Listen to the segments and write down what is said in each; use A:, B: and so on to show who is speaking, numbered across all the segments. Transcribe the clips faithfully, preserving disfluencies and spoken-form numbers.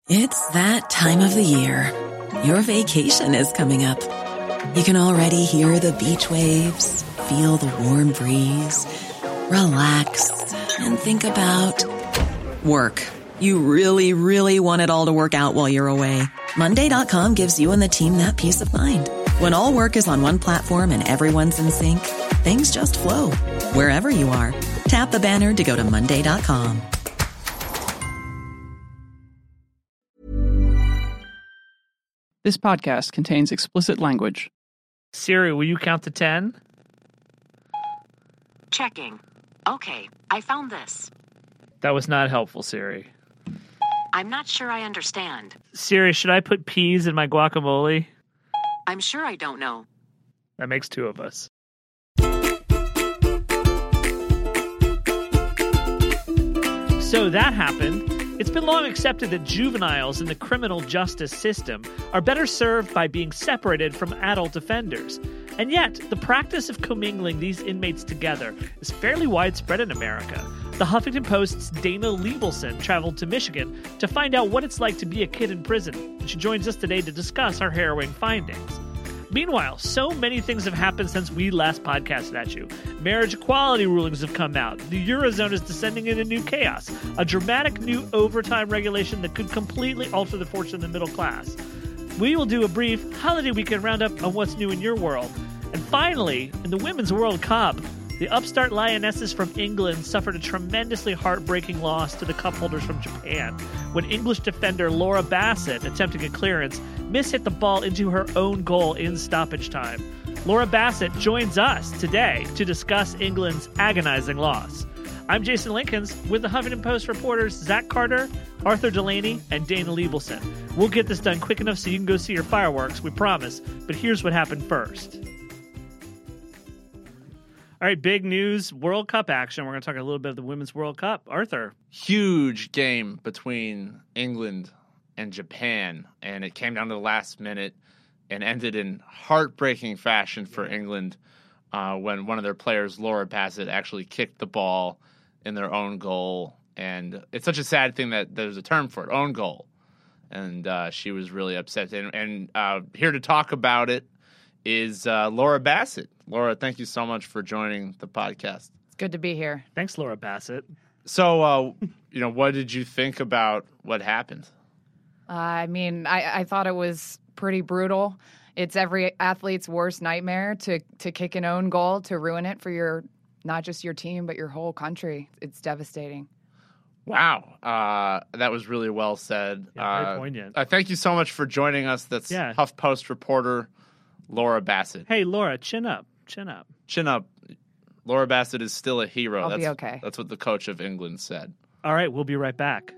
A: It's that time of the year. Your vacation is coming up. You can already hear the beach waves, feel the warm breeze, relax, and think about work. You really, really want it all to work out while you're away. Monday dot com gives you and the team that peace of mind. When all work is on one platform and everyone's in sync, things just flow. Wherever you are, tap the banner to go to Monday dot com.
B: This podcast contains explicit language.
C: Siri, will you count to ten?
D: Checking. Okay, I found this.
C: That was not helpful, Siri.
D: I'm not sure I understand.
C: Siri, should I put peas in my guacamole?
D: I'm sure I don't know.
C: That makes two of us. So that happened. It's been long accepted that juveniles in the criminal justice system are better served by being separated from adult offenders. And yet, the practice of commingling these inmates together is fairly widespread in America. The Huffington Post's Dana Liebelson traveled to Michigan to find out what it's like to be a kid in prison. And she joins us today to discuss her harrowing findings. Meanwhile, so many things have happened since we last podcasted at you. Marriage equality rulings have come out. The Eurozone is descending into new chaos. A dramatic new overtime regulation that could completely alter the fortune of the middle class. We will do a brief holiday weekend roundup on what's new in your world. And finally, in the Women's World Cup, the upstart Lionesses from England suffered a tremendously heartbreaking loss to the cup holders from Japan when English defender Laura Bassett, attempting a clearance, mishit the ball into her own goal in stoppage time. Laura Bassett joins us today to discuss England's agonizing loss. I'm Jason Linkins with the Huffington Post reporters Zach Carter, Arthur Delaney, and Dana Liebelson. We'll get this done quick enough so you can go see your fireworks, we promise. But here's what happened first. All right, big news, World Cup action. We're going to talk a little bit of the Women's World Cup. Arthur.
E: Huge game between England and Japan, and it came down to the last minute and ended in heartbreaking fashion for England uh, when one of their players, Laura Bassett, actually kicked the ball in their own goal. And it's such a sad thing that there's a term for it, own goal. And uh, she was really upset. And, and uh, here to talk about it is uh, Laura Bassett. Laura, thank you so much for joining the podcast.
F: It's good to be here.
C: Thanks, Laura Bassett.
E: So, uh, you know, what did you think about what happened?
F: Uh, I mean, I, I thought it was pretty brutal. It's every athlete's worst nightmare to to kick an own goal, to ruin it for your, not just your team, but your whole country. It's devastating.
E: Wow. Uh, that was really well said.
C: Yeah, very
E: uh,
C: poignant.
E: Uh, thank you so much for joining us. That's
C: Yeah.
E: HuffPost reporter Laura Bassett.
C: Hey, Laura, chin up. Chin up.
E: Chin up. Laura Bassett is still a hero.
F: I'll
E: that's,
F: be okay.
E: That's what the coach of England said.
C: All right, we'll be right back.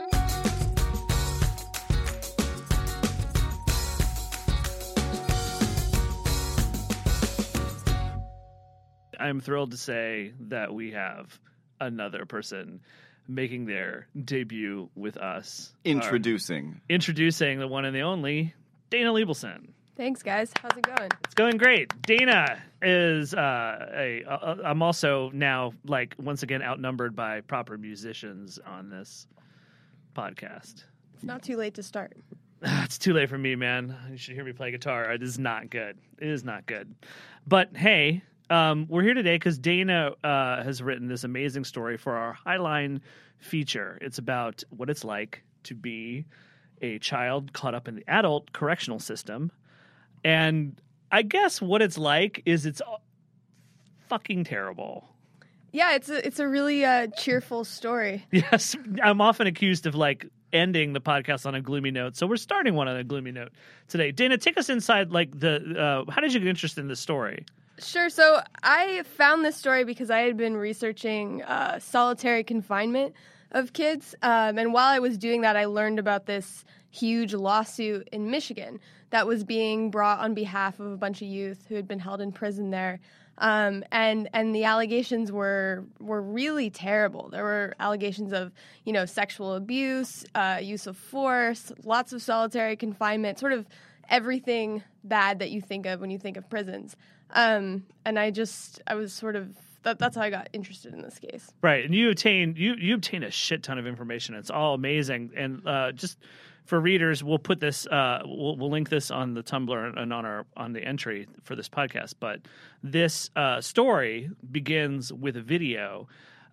C: I'm thrilled to say that we have another person making their debut with us.
G: Introducing.
C: Our, introducing the one and the only Dana Liebelson.
H: Thanks, guys. How's it going?
C: It's going great. Dana is uh, a. Uh, I'm also now, like, once again outnumbered by proper musicians on this podcast.
H: It's not too late to start.
C: It's too late for me, man. You should hear me play guitar. It is not good. It is not good. But hey, um, we're here today because Dana uh, has written this amazing story for our Highline feature. It's about what it's like to be a child caught up in the adult correctional system. And I guess what it's like is it's fucking terrible.
H: Yeah, it's a it's a really uh, cheerful story.
C: Yes, I'm often accused of like ending the podcast on a gloomy note, so we're starting one on a gloomy note today. Dana, take us inside. Like the uh, how did you get interested in this story?
H: Sure. So I found this story because I had been researching uh, solitary confinement of kids, um, and while I was doing that, I learned about this huge lawsuit in Michigan that was being brought on behalf of a bunch of youth who had been held in prison there. Um, and and the allegations were were really terrible. There were allegations of, you know, sexual abuse, uh, use of force, lots of solitary confinement, sort of everything bad that you think of when you think of prisons. Um, and I just, I was sort of that, that's how I got interested in this case.
C: Right, and you obtain you you obtain a shit ton of information. It's all amazing, and uh, just for readers, we'll put this uh, we'll, we'll link this on the Tumblr and on our on the entry for this podcast. But this uh, story begins with a video.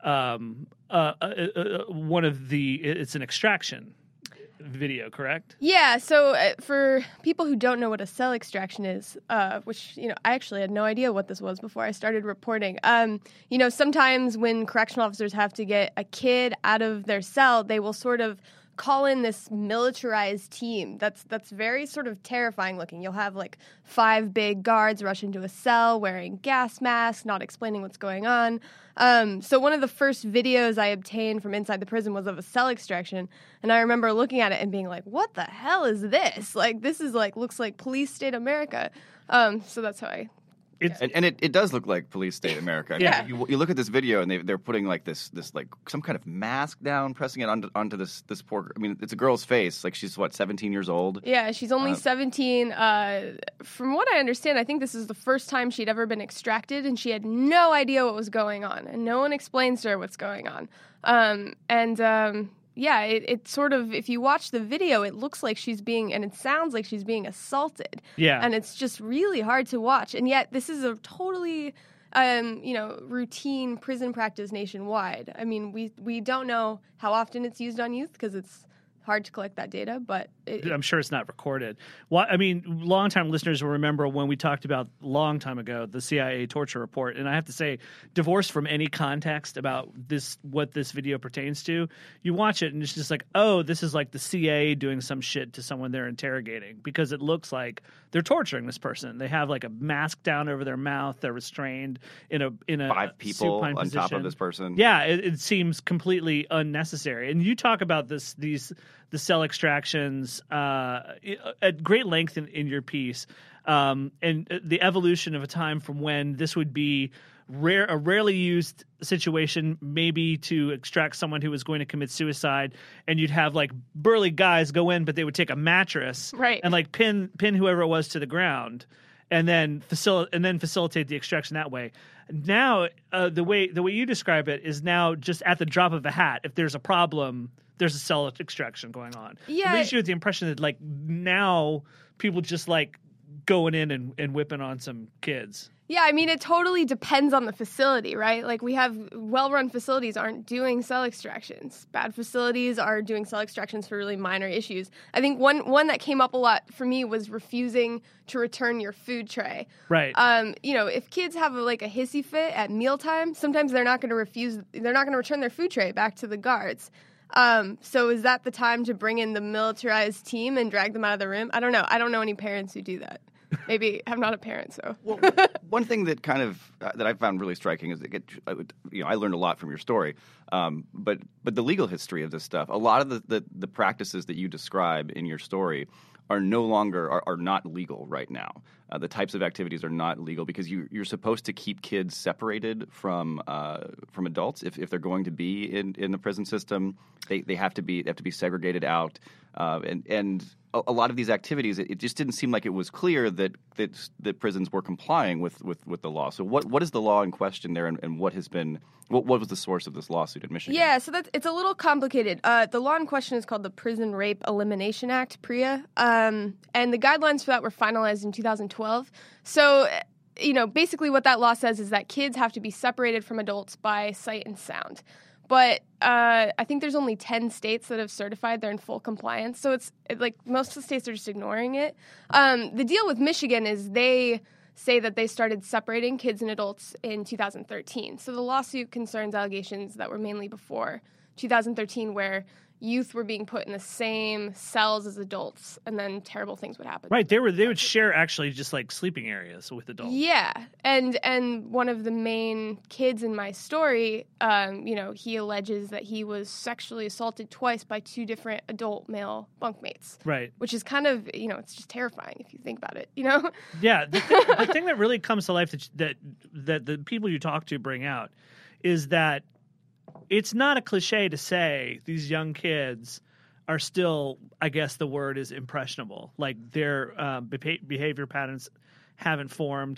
C: Um, uh, uh, uh, one of the it's an extraction video, correct?
H: Yeah, so uh, for people who don't know what a cell extraction is, uh, which, you know, I actually had no idea what this was before I started reporting. Um, you know, sometimes when correctional officers have to get a kid out of their cell, they will sort of call in this militarized team that's that's very sort of terrifying looking. You'll have like five big guards rush into a cell wearing gas masks, not explaining what's going on. Um, so one of the first videos I obtained from inside the prison was of a cell extraction, and I remember looking at it and being like, what the hell is this? Like, this is like, looks like Police State America. Um, so that's how I...
C: It's,
G: And, and it, it does look like Police State America. I mean,
H: Yeah.
G: You, you look at this video and they, they're putting like this this like some kind of mask down, pressing it onto, onto this this poor. I mean, it's a girl's face. Like she's what, seventeen years old.
H: Yeah, she's only
G: Uh,
H: seventeen. Uh, from what I understand, I think this is the first time she'd ever been extracted, and she had no idea what was going on, and no one explains to her what's going on. Um, and um, yeah, it, it sort of, if you watch the video, it looks like she's being, and it sounds like she's being assaulted.
C: yeah,
H: And it's just really hard to watch. And yet, this is a totally, um, you know, routine prison practice nationwide. I mean, we we don't know how often it's used on youth because it's hard to collect that data, but it,
C: I'm sure it's not recorded. Well, I mean, longtime listeners will remember when we talked about long time ago the C I A torture report, and I have to say, divorced from any context about this, what this video pertains to, you watch it and it's just like, oh, this is like the C I A doing some shit to someone they're interrogating, because it looks like they're torturing this person. They have like a mask down over their mouth. They're restrained in a in a
G: Five people
C: supine
G: on top
C: position.
G: of this person.
C: Yeah, it, it seems completely unnecessary. And you talk about this these the cell extractions uh, at great length in, in your piece, um, and the evolution of a time from when this would be rare, a rarely used situation, maybe to extract someone who was going to commit suicide, and you'd have like burly guys go in, but they would take a mattress
H: Right.
C: and like pin pin whoever it was to the ground, and then facil- and then facilitate the extraction that way. Now, uh, the way the way you describe it is now just at the drop of a hat. If there's a problem, there's a cell extraction going on.
H: Yeah.
C: It leaves you with the impression that like now people just like going in and, and whipping on some kids.
H: Yeah, I mean, it totally depends on the facility, right? Like, we have well-run facilities aren't doing cell extractions. Bad facilities are doing cell extractions for really minor issues. I think one one that came up a lot for me was refusing to return your food tray.
C: Right.
H: Um, you know, if kids have like a hissy fit at mealtime, sometimes they're not going to refuse. They're not going to return their food tray back to the guards. Um, so is that the time to bring in the militarized team and drag them out of the room? I don't know. I don't know any parents who do that. Maybe I'm not a parent, so.
G: Well, one thing that kind of uh, that I found really striking is that it, I would- you know I learned a lot from your story, um, but but the legal history of this stuff. A lot of the, the, the practices that you describe in your story are no longer are, are not legal right now. Uh, the types of activities are not legal because you you're supposed to keep kids separated from uh, from adults. If, if they're going to be in, in the prison system, they, they have to be they have to be segregated out. Uh, and and a, a lot of these activities, it, it just didn't seem like it was clear that that, that prisons were complying with, with, with the law. So what what is the law in question there, and, and what has been what what was the source of this lawsuit in Michigan?
H: Yeah, so that's it's a little complicated. Uh, the law in question is called the Prison Rape Elimination Act, PREA, um, and the guidelines for that were finalized in two thousand twelve. So, you know, basically what that law says is that kids have to be separated from adults by sight and sound. But uh, I think there's only ten states that have certified they're in full compliance. So it's it, like most of the states are just ignoring it. Um, the deal with Michigan is they say that they started separating kids and adults in two thousand thirteen. So the lawsuit concerns allegations that were mainly before two thousand thirteen, where youth were being put in the same cells as adults, and then terrible things would happen.
C: Right. They were they would share actually just like sleeping areas with adults.
H: Yeah, and and one of the main kids in my story, um, you know, he alleges that he was sexually assaulted twice by two different adult male bunkmates.
C: Right.
H: Which is kind of, you know, it's just terrifying if you think about it, you know?
C: Yeah. The thing, the thing that really comes to life that, that that the people you talk to bring out is that it's not a cliche to say these young kids are still, I guess the word is impressionable. Like their uh, beha- behavior patterns haven't formed.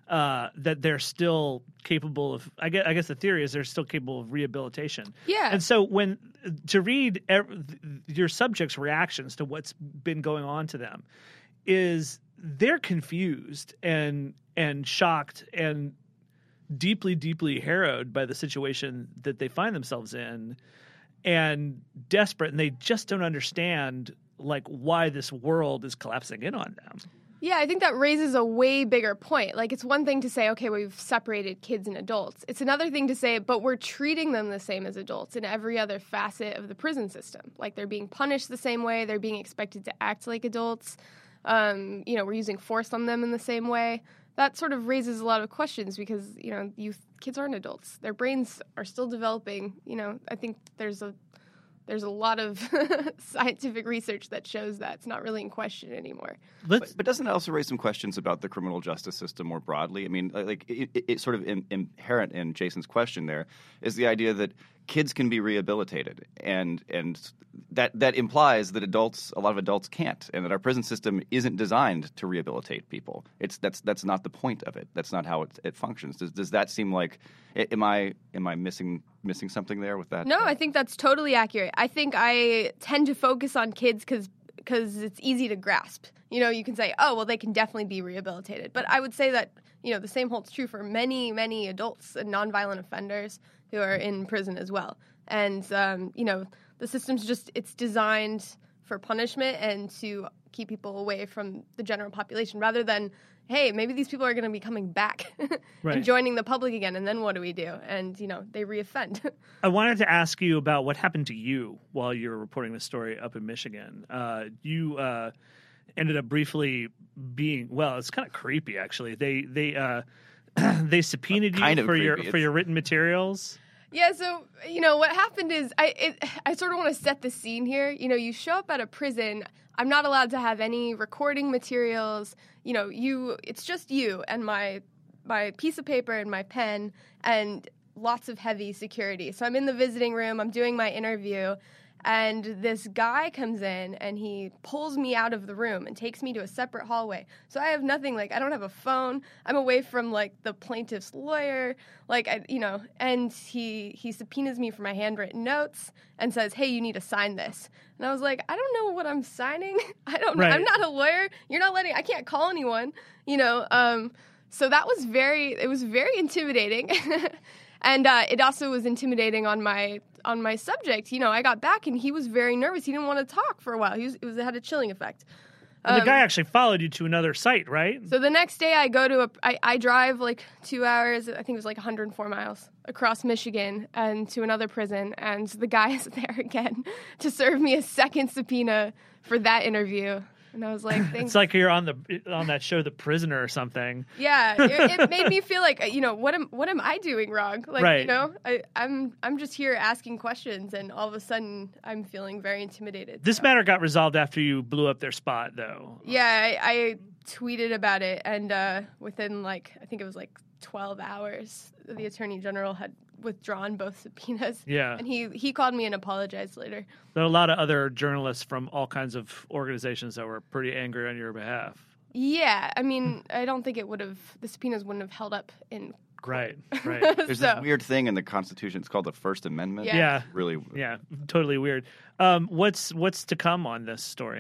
C: uh, that they're still capable of. I guess, I guess the theory is they're still capable of rehabilitation.
H: Yeah.
C: And so when to read ev- your subject's reactions to what's been going on to them is they're confused and and shocked and deeply, deeply harrowed by the situation that they find themselves in, and desperate, and they just don't understand like why this world is collapsing in on them.
H: Yeah, I think that raises a way bigger point. Like, it's one thing to say, okay, we've separated kids and adults. It's another thing to say, but we're treating them the same as adults in every other facet of the prison system. Like, they're being punished the same way. They're being expected to act like adults. Um, you know, we're using force on them in the same way. That sort of raises a lot of questions because, you know, youth, kids aren't adults. Their brains are still developing. You know, I think there's a There's a lot of scientific research that shows that it's not really in question anymore.
G: But, but doesn't it also raise some questions about the criminal justice system more broadly? I mean, like it, it, it's sort of in, inherent in Jason's question there is the idea that kids can be rehabilitated, and and that that implies that adults, a lot of adults can't, and that our prison system isn't designed to rehabilitate people. It's that's that's not the point of it. That's not how it, it functions. Does does that seem like am I am I missing missing something there with that?
H: No, I think that's totally accurate. I think I tend to focus on kids because because it's easy to grasp. You know, you can say, oh, well, they can definitely be rehabilitated. But I would say that, you know, the same holds true for many, many adults and nonviolent offenders who are in prison as well. And, um, you know, the system's just, it's designed for punishment and to keep people away from the general population rather than, hey, maybe these people are going to be coming back
C: Right.
H: and joining the public again, and then what do we do? And, you know, they reoffend.
C: I wanted to ask you about what happened to you while you were reporting the story up in Michigan. Uh, you uh, ended up briefly being, well, it's kind of creepy, actually. They they uh, they subpoenaed you
G: Kind of
C: for your
G: creepy.
C: for
G: It's-
C: your written materials.
H: Yeah, so, you know, what happened is I it, I sort of want to set the scene here. You know, you show up at a prison. I'm not allowed to have any recording materials. You know, you it's just you and my my piece of paper and my pen and lots of heavy security. So I'm in the visiting room. I'm doing my interview. And this guy comes in and he pulls me out of the room and takes me to a separate hallway. So I have nothing, like, I don't have a phone. I'm away from, like, the plaintiff's lawyer. Like, I, you know, and he, he subpoenas me for my handwritten notes and says, hey, you need to sign this. And I was like, I don't know what I'm signing. I don't know.
C: Right.
H: I'm not a lawyer. You're not letting, I can't call anyone, you know. Um, so that was very, it was very intimidating. And uh, it also was intimidating on my on my subject. You know, I got back and he was very nervous. He didn't want to talk for a while. He was, it was it had a chilling effect.
C: And the
H: Um,
C: guy actually followed you to another site, right?
H: So the next day, I go to a. I, I drive like two hours. I think it was like one hundred four miles across Michigan and to another prison. And the guy is there again to serve me a second subpoena for that interview. And I was like, thanks.
C: It's like you're on the on that show, The Prisoner, or something.
H: Yeah, it, it made me feel like, you know, what am what am I doing wrong? Like,
C: Right.
H: you know, I, I'm I'm just here asking questions, and all of a sudden, I'm feeling very intimidated.
C: This
H: So-
C: matter got resolved after you blew up their spot, though.
H: Yeah, I, I tweeted about it, and uh, within like I think it was like twelve hours, the Attorney General had withdrawn both subpoenas.
C: Yeah.
H: and he he called me and apologized later.
C: There are a lot of other journalists from all kinds of organizations that were pretty angry on your behalf.
H: Yeah, I mean, I don't think it would have the subpoenas wouldn't have held up in.
C: Right, right.
G: There's
H: So-
G: this weird thing in the Constitution. It's called the First Amendment.
H: Yeah.
C: Yeah.
G: Really.
C: Yeah, totally weird. Um, what's what's to come on this story?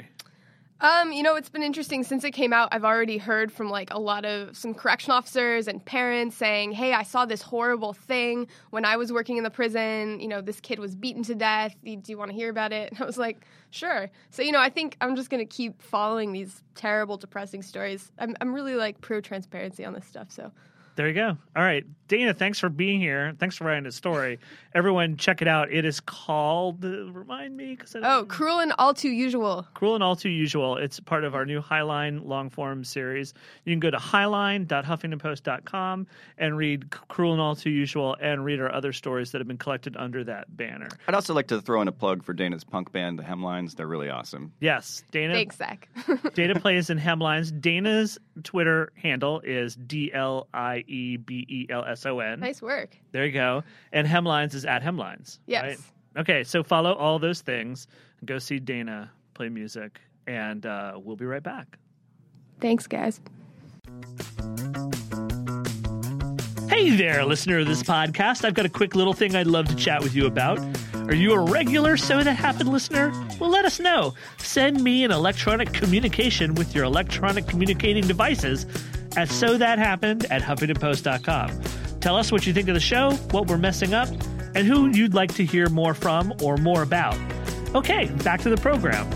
H: Um, you know, it's been interesting since it came out. I've already heard from like a lot of some correctional officers and parents saying, "Hey, I saw this horrible thing when I was working in the prison. You know, this kid was beaten to death. Do you want to hear about it?" And I was like, "Sure." So, you know, I think I'm just going to keep following these terrible, depressing stories. I'm I'm really like pro transparency on this stuff. So,
C: There you go. All right. Dana, thanks for being here. Thanks for writing the story. Everyone, check it out. It is called, uh, remind me. Cause I
H: oh, Cruel and All Too Usual.
C: Cruel and All Too Usual. It's part of our new Highline long form series. You can go to highline dot huffington post dot com and read Cruel and All Too Usual and read our other stories that have been collected under that banner.
G: I'd also like to throw in a plug for Dana's punk band, the Hemlines. They're really awesome.
C: Yes, Dana.
H: Thanks, Zach.
C: Dana plays in Hemlines. Dana's Twitter handle is D L I E B E L S O N.
H: Nice work.
C: There you go. And Hemlines is at Hemlines.
H: Yes.
C: Right? Okay, so follow all those things. Go see Dana play music, and uh, we'll be right back.
H: Thanks, guys.
C: Hey there, listener of this podcast. I've got a quick little thing I'd love to chat with you about. Are you a regular So That Happened listener? Well, let us know. Send me an electronic communication with your electronic communicating devices at so that happened at huffington post dot com. Tell us what you think of the show, what we're messing up, and who you'd like to hear more from or more about. Okay, back to the program.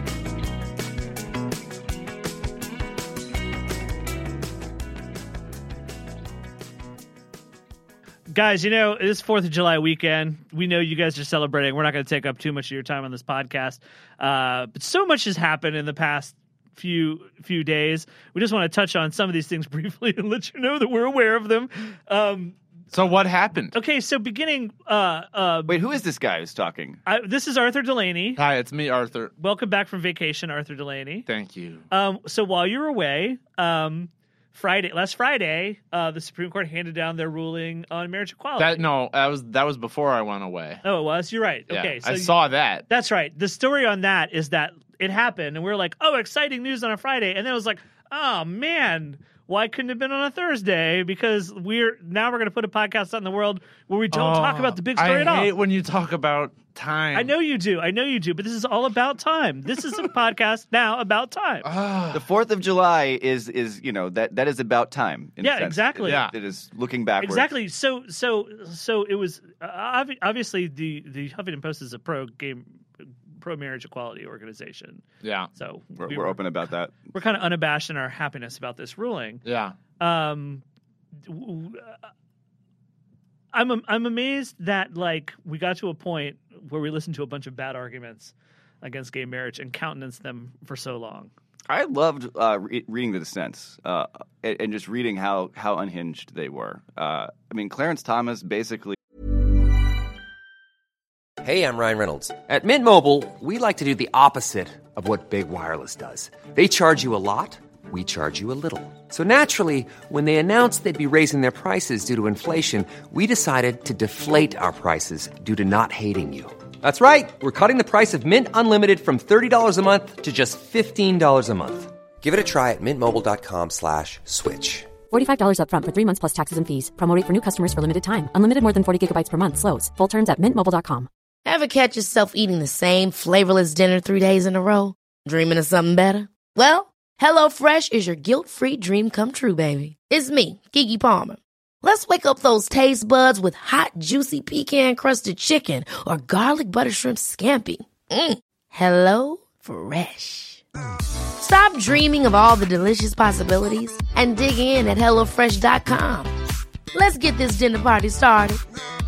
C: Guys, you know, this fourth of July weekend, we know you guys are celebrating. We're not going to take up too much of your time on this podcast. Uh, but so much has happened in the past few few days. We just want to touch on some of these things briefly and let you know that we're aware of them. Um,
E: So what happened?
C: okay, so beginning... Uh, uh,
G: Wait, who is this guy who's talking?
C: I, this is Arthur Delaney.
E: Hi, it's me, Arthur.
C: Welcome back from vacation, Arthur Delaney.
E: Thank you.
C: Um, so while you were away... Um, Friday, last Friday, uh, the Supreme Court handed down their ruling on marriage equality.
E: That no, that was that was before I went away.
C: Oh, it was? You're right.
E: Yeah,
C: Okay, so
E: I
C: you-
E: saw that.
C: That's right. The story on that is that it happened, and we were like, oh, exciting news on a Friday. And then it was like, oh, man, why couldn't it have been on a Thursday? Because we're now we're going to put a podcast out in the world where we don't talk about the big story
E: I
C: at all.
E: hate when you talk about time.
C: I know you do. I know you do. But this is all about time. This is a podcast now about time.
G: The Fourth of July is is you know that that is about time. In a
C: Yeah,
G: sense.
C: exactly.
G: It-
E: Yeah.
G: it is looking backwards.
C: Exactly. So, so, so it was uh, obvi- obviously the the Huffington Post is a pro game, pro marriage equality organization.
E: Yeah,
C: So
G: We're,
C: we
G: we're
C: were,
G: open about that.
C: we're kind of unabashed in our happiness about this ruling.
E: yeah.
C: Um, w- w- I'm I'm amazed that like we got to a point where we listened to a bunch of bad arguments against gay marriage and countenanced them for so long.
G: I loved uh, re- reading the dissents uh, and, and just reading how how unhinged they were. Uh, I mean, Clarence Thomas basically.
I: Hey, I'm Ryan Reynolds. At Mint Mobile, we like to do the opposite of what Big Wireless does. They charge you a lot, we charge you a little. So naturally, when they announced they'd be raising their prices due to inflation, we decided to deflate our prices due to not hating you. That's right. We're cutting the price of Mint Unlimited from thirty dollars a month to just fifteen dollars a month. Give it a try at mintmobile.com slash switch.
J: forty-five dollars up front for three months plus taxes and fees. Promo rate for new customers for limited time. Unlimited more than forty gigabytes per month. Slows full terms at mint mobile dot com.
K: Ever catch yourself eating the same flavorless dinner three days in a row? Dreaming of something better? Well, HelloFresh is your guilt-free dream come true, baby. It's me, Keke Palmer. Let's wake up those taste buds with hot, juicy pecan-crusted chicken or garlic butter shrimp scampi. Mm. Hello Fresh. Stop dreaming of all the delicious possibilities and dig in at hello fresh dot com. Let's get this dinner party started.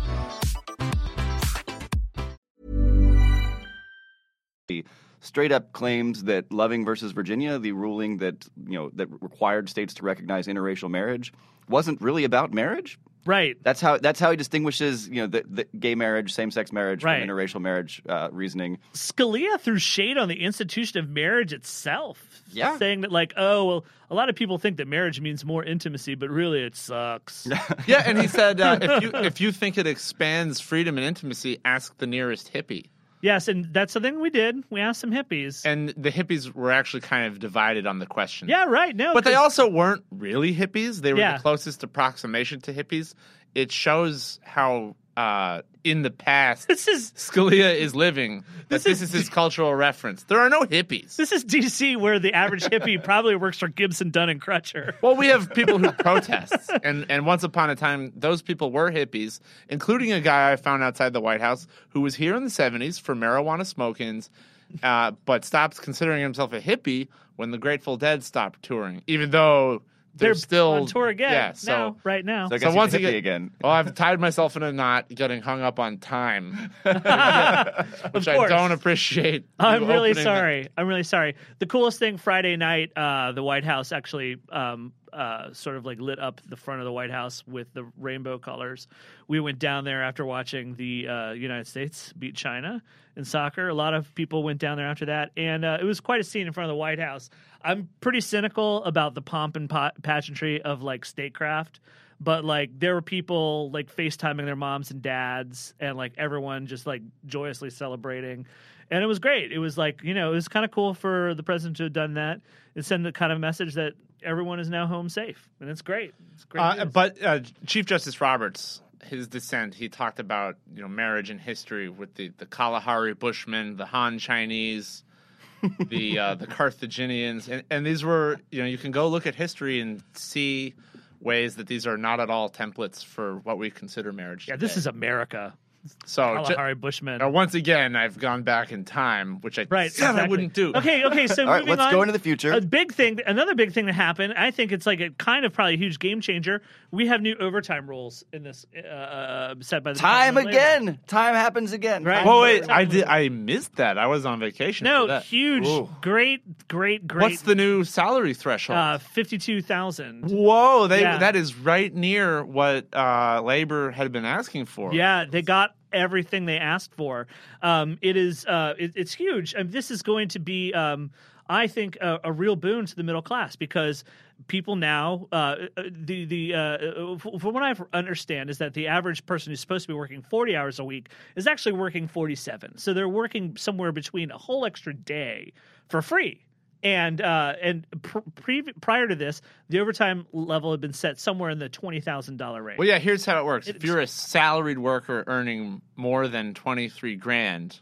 G: Straight up claims that Loving versus Virginia, the ruling that you know that required states to recognize interracial marriage, wasn't really about marriage.
C: Right.
G: That's how that's how he distinguishes you know the, the gay marriage, same sex marriage
C: Right.
G: from interracial marriage uh, reasoning.
C: Scalia threw shade on the institution of marriage itself.
G: Yeah.
C: Saying that, like, oh, well, a lot of people think that marriage means more intimacy, but really it sucks.
E: Yeah, and he said uh, if you if you think it expands freedom and intimacy, ask the nearest hippie.
C: Yes, and that's something we did. We asked some hippies.
E: And the hippies were actually kind of divided on the question.
C: yeah, right. No,
E: But they
C: 'cause-
E: also weren't really hippies. They were
C: Yeah.
E: the closest approximation to hippies. It shows how uh, in the past
C: This is
E: Scalia is living. That
C: This
E: this,
C: is-
E: is his cultural reference. There are no hippies.
C: this is D C, where the average hippie probably works for Gibson, Dunn and Crutcher.
E: Well, we have people who protest, and and once upon a time, those people were hippies, including a guy I found outside the White House who was here in the seventies for marijuana smoke-ins, uh, but stopped considering himself a hippie when the Grateful Dead stopped touring, even though they're,
C: They're
E: still
C: on tour again.
E: Yeah, so
C: now, right now.
G: So I guess
E: So
G: he's
E: once
G: a hippie
E: again-
G: again.
E: well, I've tied myself in a knot, getting hung up on time, which I
C: course.
E: don't appreciate.
C: I'm
E: you
C: really
E: opening
C: sorry. I'm really sorry. The coolest thing Friday night, uh, the White House actually um, uh, sort of like lit up the front of the White House with the rainbow colors. We went down there after watching the uh, United States beat China in soccer. A lot of people went down there after that, and uh, it was quite a scene in front of the White House. I'm pretty cynical about the pomp and pa- pageantry of like statecraft. But like there were people like FaceTiming their moms and dads, and like everyone just like joyously celebrating. And it was great. It was like, you know, it was kind of cool for the president to have done that and send the kind of message that everyone is now home safe. And it's great. It's great.
E: Uh,
C: news.
E: but uh, Chief Justice Roberts, his dissent, he talked about, you know, marriage and history with the, the Kalahari Bushmen, the Han Chinese, the uh, the Carthaginians. And, and these were, you know, you can go look at history and see ways that these are not at all templates for what we consider marriage
C: yeah,
E: today.
C: this is America.
E: So
C: Kalahari Bushmen.
E: Uh, once again, I've gone back in time, which I
C: Right,
E: said
C: exactly.
E: I wouldn't do.
C: Okay, okay. So
G: All right,
C: moving
G: let's
C: on,
G: go into the future.
C: A big thing, another big thing that happened. I think it's like a kind of probably a huge game changer. We have new overtime rules in this uh, uh, set by the
G: Time
C: Department of Labor.
G: again. Time happens again.
C: Right.
E: Oh wait, I did. I missed that. I was on vacation. for
C: No,
E: that.
C: huge,
E: Ooh.
C: great, great, great.
E: What's the new salary threshold?
C: uh, fifty-two thousand?
E: Whoa, they
C: Yeah.
E: that is right near what uh, labor had been asking for.
C: Yeah, they got everything they asked for. Um, it is, uh, it, it's huge. And this is going to be, um, I think, a, a real boon to the middle class because people now, uh, the the uh, from what I understand is that the average person who's supposed to be working forty hours a week is actually working forty-seven. So they're working somewhere between a whole extra day for free. And uh, and pr- pre- prior to this, the overtime level had been set somewhere in the twenty thousand dollar range.
E: Well, yeah. Here's how it works.
C: It's-
E: if you're a salaried worker earning more than twenty three grand,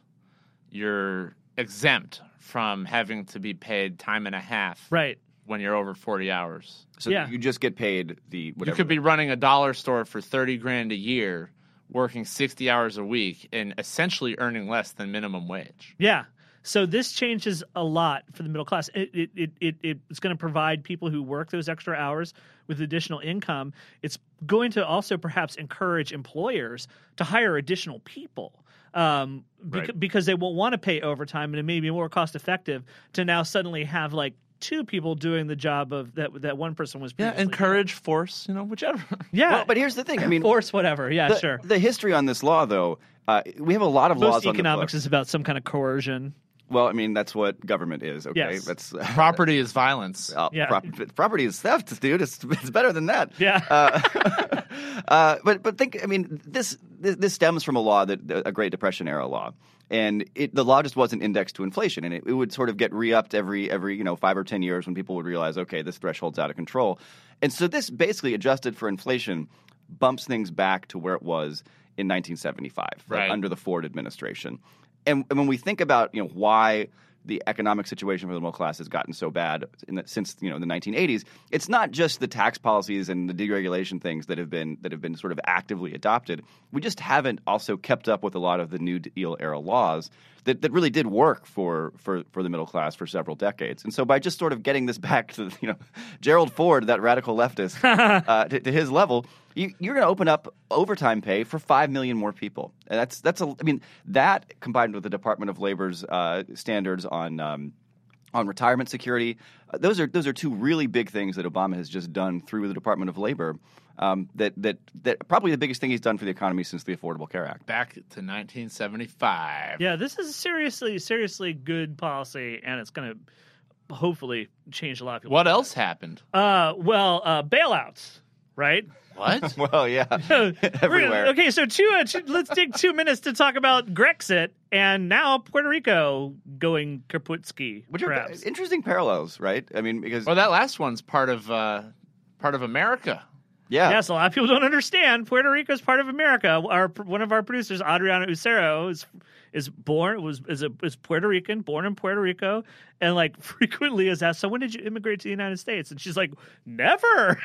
E: you're exempt from having to be paid time and a half.
C: Right.
E: When you're over forty hours.
G: So
C: Yeah.
G: you just get paid the whatever.
E: You could be running a dollar store for thirty grand a year, working sixty hours a week, and essentially earning less than minimum wage.
C: Yeah. So this changes a lot for the middle class. It it it, it it's going to provide people who work those extra hours with additional income. It's going to also perhaps encourage employers to hire additional people. Um, beca-
E: Right.
C: because they won't want to pay overtime, and it may be more cost effective to now suddenly have like two people doing the job of that that one person was
E: Yeah,
C: previously
E: encourage, force, you know, whichever.
C: doing. Yeah,
G: Well, but here's the thing. I mean,
C: force whatever. Yeah,
G: the,
C: sure.
G: the history on this law, though, uh, we have a lot of laws
C: Most
G: on the
C: economics
G: books.
C: is about some kind of coercion.
G: Well, I mean, that's what government is. Okay,
C: Yes.
G: that's
E: Property is violence.
G: Uh,
C: Yeah.
G: prop- property is theft, dude. It's, it's better than that.
C: Yeah.
G: Uh, uh, but but think, I mean, this, this this stems from a law that a Great Depression era law, and it, the law just wasn't indexed to inflation, and it, it would sort of get re-upped every every you know five or ten years when people would realize, okay, this threshold's out of control, and so this basically adjusted for inflation, bumps things back to where it was in nineteen seventy-five, right,
E: Right.
G: under the Ford administration. And, and when we think about you know why the economic situation for the middle class has gotten so bad in the, since you know the nineteen eighties, it's not just the tax policies and the deregulation things that have been that have been sort of actively adopted. We just haven't also kept up with a lot of the New Deal era laws that, that really did work for, for, for the middle class for several decades. And so by just sort of getting this back to you know Gerald Ford, that radical leftist, uh, to, to his level, you, you're going to open up overtime pay for five million more people. And that's that's a I mean that combined with the Department of Labor's uh, standards on um, on retirement security, uh, those are those are two really big things that Obama has just done through the Department of Labor. Um, that that that probably the biggest thing he's done for the economy since the Affordable Care Act.
E: Back to nineteen seventy-five.
C: Yeah, this is seriously, seriously good policy, and it's going to hopefully change a lot of people.
E: What else happened?
C: Uh, well, uh, bailouts, right?
E: What?
G: Well, yeah,
C: We're
G: everywhere.
C: gonna- okay, so two, uh, two, let's take two minutes to talk about Grexit and now Puerto Rico going kaputski.
G: Which are
C: perhaps.
G: interesting parallels, right? I mean, because
E: Well, that last one's part of uh, part of America.
G: yeah,
C: Yes, a lot of people don't understand. Puerto Rico is part of America. Our one of our producers, Adriana Ucero, is is born was is a is Puerto Rican, born in Puerto Rico, and like frequently is asked, "So when did you immigrate to the United States?" And she's like, "Never."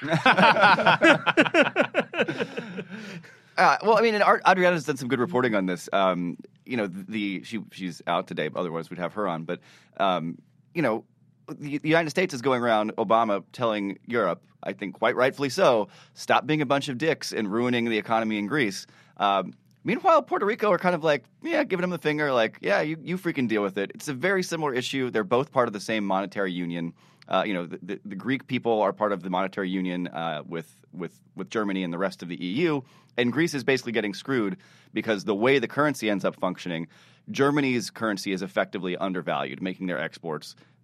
G: Uh, well, I mean, and Ar- Adriana's done some good reporting on this. Um, you know, the she she's out today. Otherwise, we'd have her on. But um, you know, the, the United States is going around Obama telling Europe, I think quite rightfully so, stop being a bunch of dicks and ruining the economy in Greece. Um, meanwhile, Puerto Rico are kind of like, yeah, giving him the finger, like, yeah, you you freaking deal with it. It's a very similar issue. They're both part of the same monetary union. Uh, you know, the, the, the Greek people are part of the monetary union uh, with with with Germany and the rest of the E U, and Greece is basically getting screwed because the way the currency ends up functioning, Germany's currency is effectively undervalued, making their exports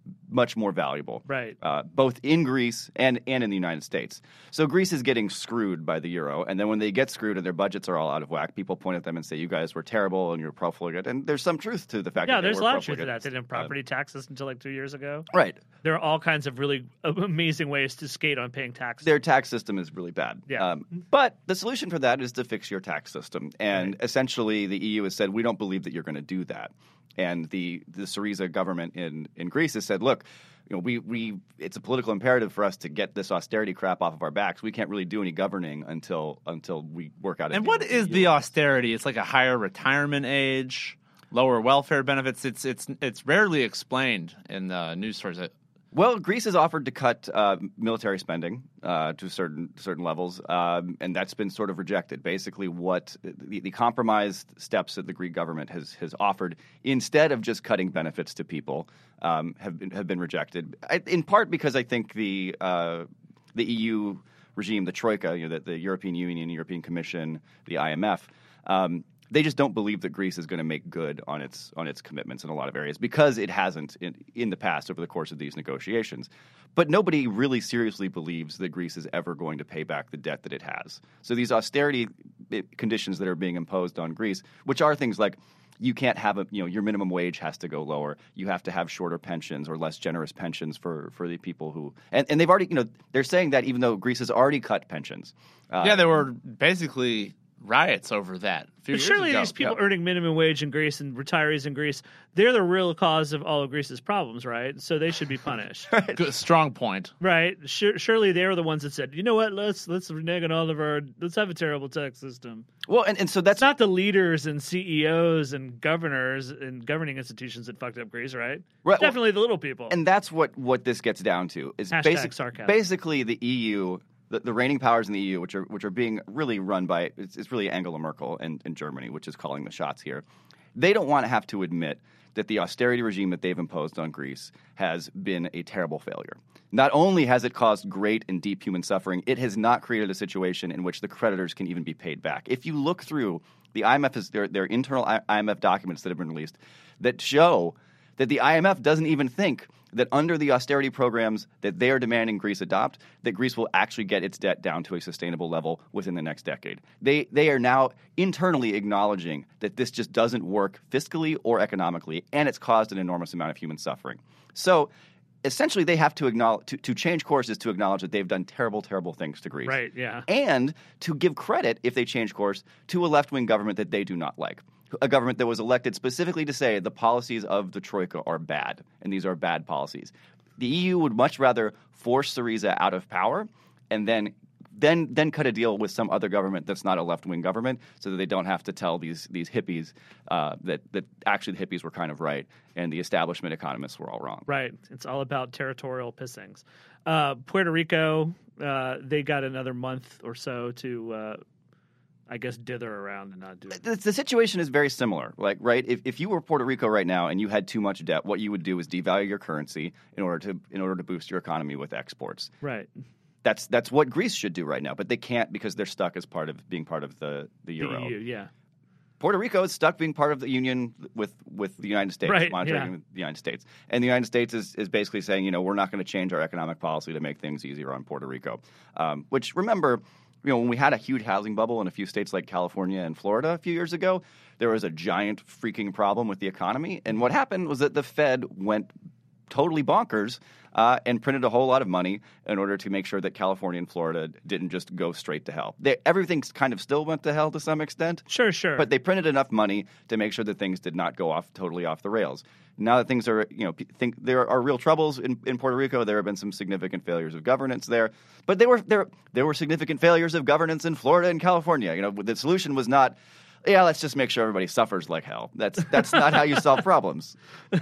G: much more valuable,
C: right?
G: Uh, both in Greece and, and in the United States. So Greece is getting screwed by the euro, and then when they get screwed and their budgets are all out of whack, people point at them and say, "You guys were terrible and you're profligate." And there's some truth to the fact
C: yeah,
G: that they
C: there's
G: were
C: a lot of
G: profligate.
C: truth to that. They didn't have property uh, taxes until like two years ago,
G: right?
C: There are all kinds of really amazing ways to skate on paying taxes.
G: Their tax system is really bad.
C: Yeah,
G: um, but the solution for that is to fix your tax system, and right. essentially the E U has said, "We don't believe that you're going to do that." And the the Syriza government in, in Greece has said, look, you know, we, we it's a political imperative for us to get this austerity crap off of our backs. We can't really do any governing until until we work out.
E: And what is the austerity? It's like a higher retirement age, lower welfare benefits. It's it's it's rarely explained in the news stories.
G: Well, Greece has offered to cut uh, military spending uh, to certain certain levels, um, and that's been sort of rejected. Basically, what the, the compromised steps that the Greek government has has offered, instead of just cutting benefits to people, um, have been have been rejected. I, in part because I think the uh, the E U regime, the Troika, you know, the, the European Union, European Commission, the I M F. Um, They just don't believe that Greece is going to make good on its on its commitments in a lot of areas because it hasn't in, in the past over the course of these negotiations. But nobody really seriously believes that Greece is ever going to pay back the debt that it has. So these austerity conditions that are being imposed on Greece, which are things like you can't have a, you know, your minimum wage has to go lower. You have to have shorter pensions or less generous pensions for, for the people who, and, and they've already, you know, they're saying that even though Greece has already cut pensions. Uh,
E: yeah, they were basically riots over that.
C: But surely
E: ago.
C: these people
E: yep.
C: earning minimum wage in Greece and retirees in Greece, they're the real cause of all of Greece's problems, right? So they should be punished.
E: Right. Good, strong point.
C: Right. Sure, surely they're the ones that said, you know what, let's let's renege on all of our, let's have a terrible tax system.
G: Well, and, and so that's
C: it's not the leaders and C E Os and governors and governing institutions that fucked up Greece, right?
G: Right.
C: Definitely
G: well,
C: the little people.
G: And that's what, what this gets down to. Is
C: Hashtag
G: basic,
C: sarcasm.
G: Basically the E U... The, the reigning powers in the E U, which are which are being really run by, it's, it's really Angela Merkel and, and Germany, which is calling the shots here. They don't want to have to admit that the austerity regime that they've imposed on Greece has been a terrible failure. Not only has it caused great and deep human suffering, it has not created a situation in which the creditors can even be paid back. If you look through the I M F, their, their internal I M F documents that have been released that show that the I M F doesn't even think that under the austerity programs that they are demanding Greece adopt, that Greece will actually get its debt down to a sustainable level within the next decade. They they are now internally acknowledging that this just doesn't work fiscally or economically, and it's caused an enormous amount of human suffering. So essentially they have to acknowledge to, to change courses to acknowledge that they've done terrible, terrible things to Greece.
C: Right, yeah.
G: And to give credit, if they change course, to a left-wing government that they do not like. A government that was elected specifically to say the policies of the Troika are bad, and these are bad policies. The E U would much rather force Syriza out of power and then then then cut a deal with some other government that's not a left-wing government so that they don't have to tell these these hippies uh, that, that actually the hippies were kind of right and the establishment economists were all wrong.
C: Right. It's all about territorial pissings. Uh, Puerto Rico, uh, they got another month or so to uh, – I guess dither around and not do it.
G: The, the situation is very similar. Like, right, if, if you were Puerto Rico right now and you had too much debt, what you would do is devalue your currency in order to in order to boost your economy with exports.
C: Right.
G: That's that's what Greece should do right now, but they can't because they're stuck as part of being part of the, the euro.
C: The E U, yeah.
G: Puerto Rico is stuck being part of the union with, with the United States,
C: right,
G: monitoring
C: yeah.
G: the United States. And the United States is, is basically saying, you know, we're not going to change our economic policy to make things easier on Puerto Rico. Um, which, remember, you know, when we had a huge housing bubble in a few states like California and Florida a few years ago, there was a giant freaking problem with the economy. And what happened was that the Fed went totally bonkers uh, and printed a whole lot of money in order to make sure that California and Florida didn't just go straight to hell. They, everything kind of still went to hell to some extent.
C: Sure, sure.
G: But they printed enough money to make sure that things did not go off totally off the rails. Now that things are, you know, think there are real troubles in, in Puerto Rico. There have been some significant failures of governance there, but there were there there were significant failures of governance in Florida and California. You know, the solution was not, yeah, let's just make sure everybody suffers like hell. That's that's not how you solve problems.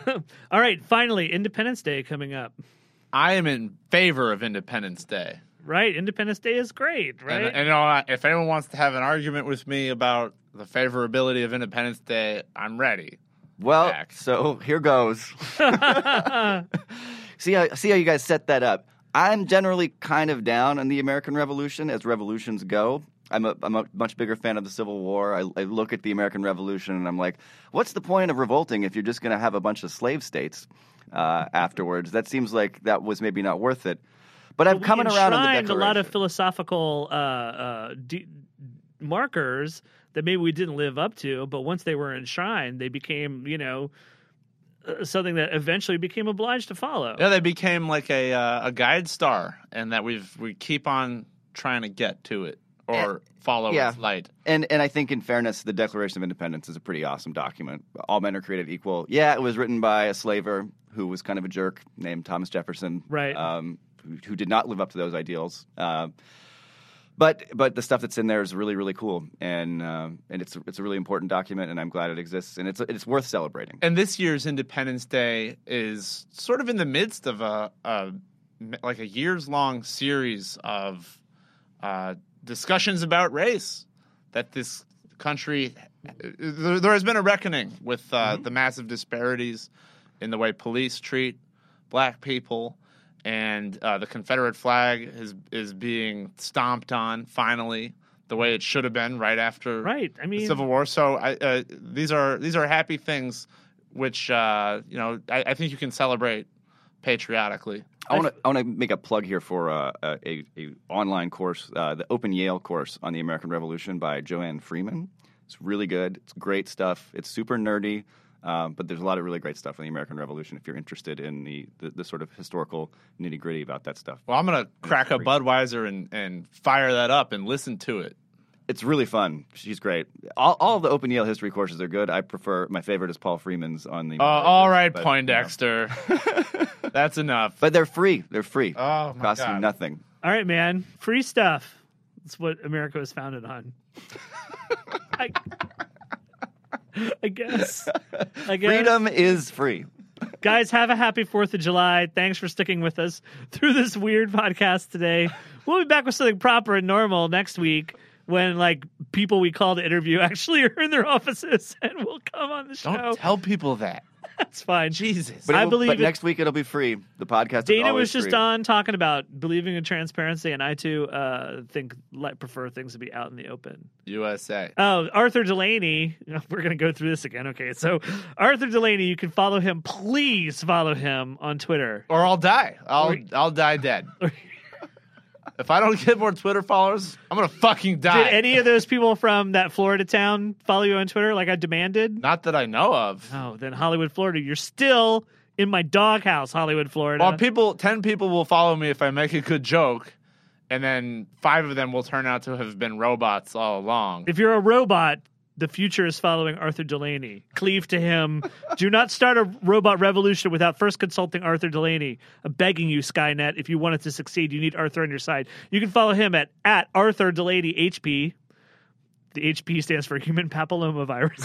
C: All right, finally, Independence Day coming up.
E: I am in favor of Independence Day.
C: Right, Independence Day is great, right?
E: And, and you know, if anyone wants to have an argument with me about the favorability of Independence Day, I'm ready.
G: Well,
E: Back.
G: so here goes. see how see how you guys set that up. I'm generally kind of down on the American Revolution as revolutions go. I'm a, I'm a much bigger fan of the Civil War. I, I look at the American Revolution and I'm like, what's the point of revolting if you're just going to have a bunch of slave states uh, afterwards? That seems like that was maybe not worth it. But I'm
C: Well, we
G: coming around on the
C: enshrined
G: Declaration.
C: a lot of philosophical uh, uh, d- markers that maybe we didn't live up to, but once they were enshrined, they became, you know, uh, something that eventually became obliged to follow.
E: Yeah, they became like a uh, a guide star, and that we've we keep on trying to get to it or follow
G: yeah.
E: its light.
G: And and I think, in fairness, the Declaration of Independence is a pretty awesome document. All men are created equal. Yeah, it was written by a slaver who was kind of a jerk named Thomas Jefferson,
C: right?
G: Um, who, who did not live up to those ideals. Uh, but but the stuff that's in there is really really cool, and uh, and it's it's a really important document, and I'm glad it exists, and it's it's worth celebrating.
E: And this year's Independence Day is sort of in the midst of a, a like a years long series of uh, discussions about race that this country there, there has been a reckoning with uh, mm-hmm. the massive disparities in the way police treat black people, and uh, the Confederate flag is is being stomped on finally the way it should have been right after
C: right. I mean,
E: the Civil War. So I, uh, these are these are happy things, which uh, you know I, I think you can celebrate patriotically.
G: I want to I want to make a plug here for uh, a, a online course, uh, the Open Yale course on the American Revolution by Joanne Freeman. It's really good. It's great stuff. It's super nerdy, um, but there's a lot of really great stuff on the American Revolution if you're interested in the, the, the sort of historical nitty gritty about that stuff.
E: Well, I'm gonna crack a Budweiser and, and fire that up and listen to it.
G: It's really fun. She's great. All, all of the Open Yale history courses are good. I prefer my favorite is Paul Freeman's on the.
E: Uh, all right,
G: but,
E: Poindexter. You know. That's enough.
G: But they're free. They're free.
E: Oh my
G: Cost
E: God.
G: you nothing.
C: All right, man. Free stuff. That's what America was founded on. I, I guess. I guess.
G: Freedom is free.
C: Guys, have a happy fourth of July. Thanks for sticking with us through this weird podcast today. We'll be back with something proper and normal next week, when like people we call to interview actually are in their offices and will come on the show.
E: Don't tell people that.
C: That's fine.
E: Jesus.
G: But
C: I
G: will,
C: believe
G: but
C: it,
G: next week it'll be free. The podcast
C: Dana
G: is always
C: was just
G: free.
C: on talking about believing in transparency, and I too uh, think like prefer things to be out in the open.
E: U S A.
C: Oh, Arthur Delaney. We're going to go through this again. Okay, so Arthur Delaney, you can follow him. Please follow him on Twitter.
E: Or I'll die. I'll
C: Or-
E: I'll die dead. If I don't get more Twitter followers, I'm gonna fucking die.
C: Did any of those people from that Florida town follow you on Twitter like I demanded?
E: Not that I know of.
C: Oh, then Hollywood, Florida. You're still in my doghouse, Hollywood, Florida.
E: Well, people, ten people will follow me if I make a good joke, and then five of them will turn out to have been robots all along.
C: If you're a robot, the future is following Arthur Delaney. Cleave to him. Do not start a robot revolution without first consulting Arthur Delaney. I'm begging you, Skynet. If you want it to succeed, you need Arthur on your side. You can follow him at, at Arthur Delaney H P. The H P stands for human papillomavirus.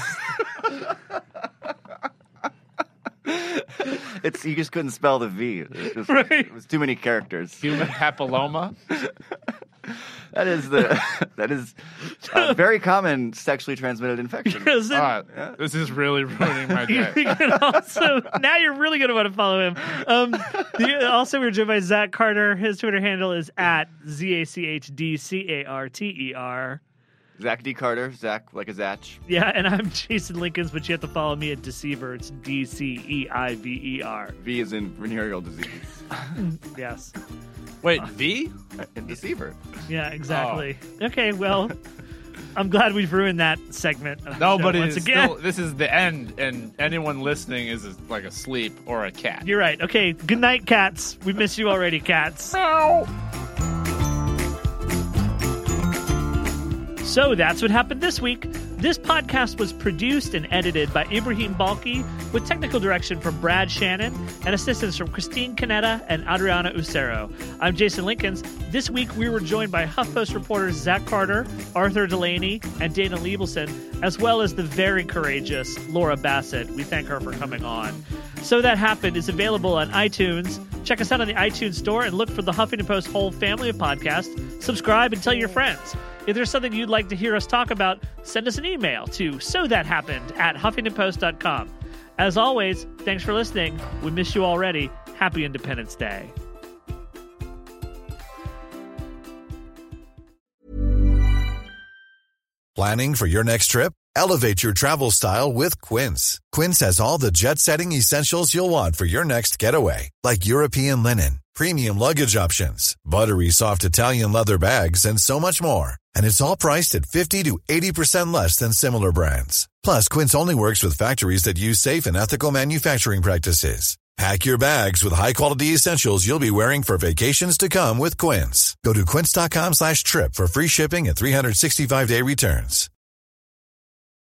G: It's you just couldn't spell the V. It was,
C: Right.
G: it was too many characters.
E: Human papilloma.
G: That is the that is a very common sexually transmitted infection.
C: Is it-
E: Uh, This is really ruining my
C: You
E: day.
C: can also now you're really going to want to follow him. Um, the, also, we're joined by Zach Carter. His Twitter handle is at Z A C H D C A R T E R.
G: Zach D. Carter, Zach like a Zatch.
C: Yeah, and I'm Jason Lincolns, but you have to follow me at Deceiver. It's D C E I V E R.
G: V is in venereal disease.
C: Yes.
E: Wait, V?
G: And Deceiver.
C: Yeah, exactly. Okay, well, I'm glad we've ruined that segment of the
E: Nobody
C: show once
E: is
C: again.
E: still. This is the end, and anyone listening is like asleep or a cat.
C: You're right. Okay, good night, cats. We miss you already, cats. So that's what happened this week. This podcast was produced and edited by Ibrahim Balki, with technical direction from Brad Shannon and assistance from Christine Canetta and Adriana Ucero. I'm Jason Lincolns. This week we were joined by HuffPost reporters Zach Carter, Arthur Delaney, and Dana Liebelson, as well as the very courageous Laura Bassett. We thank her for coming on. So That Happened is available on iTunes. Check us out on the iTunes store and look for the Huffington Post whole family of podcasts. Subscribe and tell your friends. If there's something you'd like to hear us talk about, send us an email to so that happened at huffington post dot com. As always, thanks for listening. We miss you already. Happy Independence Day.
L: Planning for your next trip? Elevate your travel style with Quince. Quince has all the jet-setting essentials you'll want for your next getaway, like European linen, premium luggage options, buttery soft Italian leather bags, and so much more. And it's all priced at fifty to eighty percent less than similar brands. Plus, Quince only works with factories that use safe and ethical manufacturing practices. Pack your bags with high-quality essentials you'll be wearing for vacations to come with Quince. Go to quince.com slash trip for free shipping and three sixty-five day returns.